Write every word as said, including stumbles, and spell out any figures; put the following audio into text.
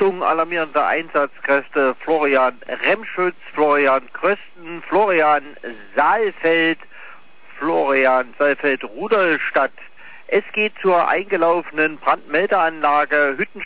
Achtung, alarmierende Einsatzkräfte, Florian Remschütz, Florian Krösten, Florian Saalfeld, Florian Saalfeld Rudolstadt. Es geht zur eingelaufenen Brandmeldeanlage Hütten